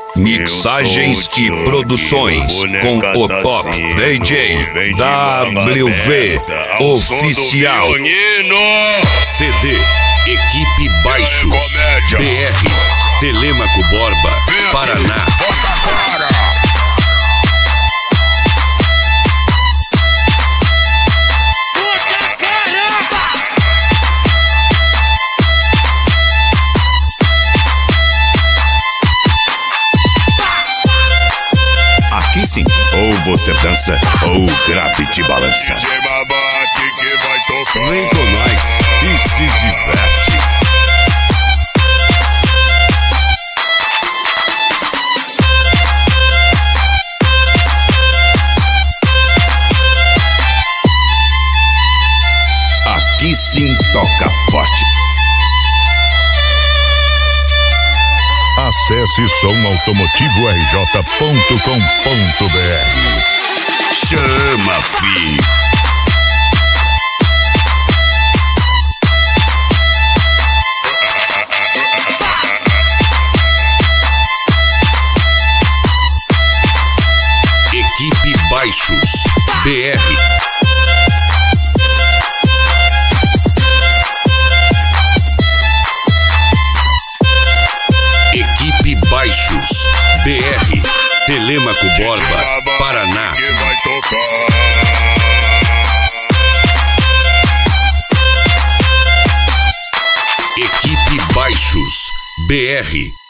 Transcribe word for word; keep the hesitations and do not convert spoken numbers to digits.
Mixagens e produções com o Top D J W V Oficial. C D Equipe Baixos B R Telêmaco Borba, Paraná. Aqui sim, ou você dança ou o grave te balança. Vem com nós e se diverte. Aqui sim toca forte. Acesse som automotivo r j ponto com ponto b r. Chama, fi! Equipe Baixos B R. Equipe Baixos B R Telêmaco Borba, Paraná. Equipe Baixos B R